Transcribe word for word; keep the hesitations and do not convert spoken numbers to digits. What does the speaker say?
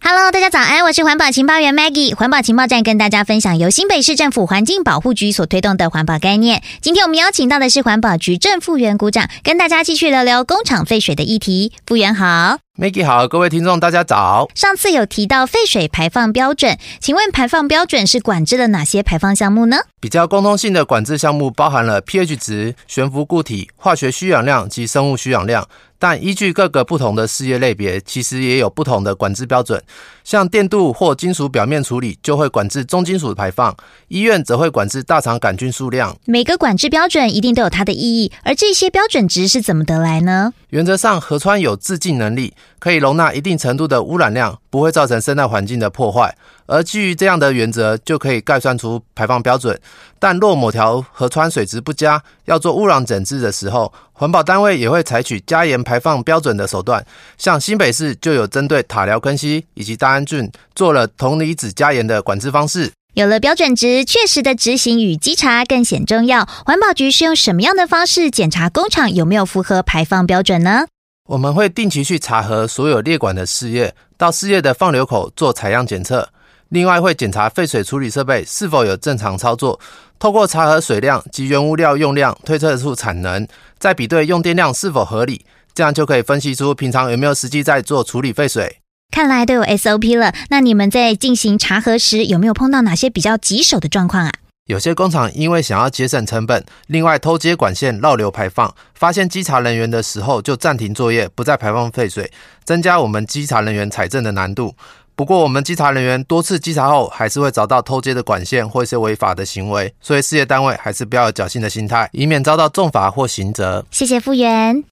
Hello， 大家早安，我是环保情报员 Maggie。环保情报站跟大家分享由新北市政府环境保护局所推动的环保概念。今天我们邀请到的是环保局正副员股长，跟大家继续聊聊工厂废水的议题。副员好。 Maggie 好，各位听众大家早。 上次有提到废水排放标准，请问排放标准是管制了哪些排放项目呢？ 比较共通性的管制项目包含了 pH 值、悬浮固体、化学需氧量及生物需氧量，但依据各个不同的事业类别，其实也有不同的管制标准。像电镀或金属表面处理就会管制重金属排放，医院则会管制大肠杆菌数量。 每个管制标准一定都有它的意义，而这些标准值是怎么得来呢？ 原则上，河川有自净能力，可以容纳一定程度的污染量，不会造成生态环境的破坏。而基于这样的原则，就可以概算出排放标准。但若某条河川水质不佳，要做污染整治的时候，环保单位也会采取加严排放标准的手段。像新北市就有针对塔寮坑溪以及大安郡做了铜离子加严的管制方式。 有了标准值，确实的执行与稽查更显重要。环保局是用什么样的方式检查工厂有没有符合排放标准呢？ 我们会定期去查核所有列管的事业，到事业的放流口做采样检测。另外会检查废水处理设备是否有正常操作，透过查核水量及原物料用量推测出产能，再比对用电量是否合理，这样就可以分析出平常有没有实际在做处理废水。 看来都有 S O P 了，那你们在进行查核时有没有碰到哪些比较棘手的状况啊？ 有些工厂因为想要节省成本，另外偷接管线绕流排放，发现稽查人员的时候就暂停作业，不再排放废水，增加我们稽查人员采证的难度。不过我们稽查人员多次稽查后，还是会找到偷接的管线或一些违法的行为，所以事业单位还是不要有侥幸的心态，以免遭到重罚或刑责。 谢谢副员。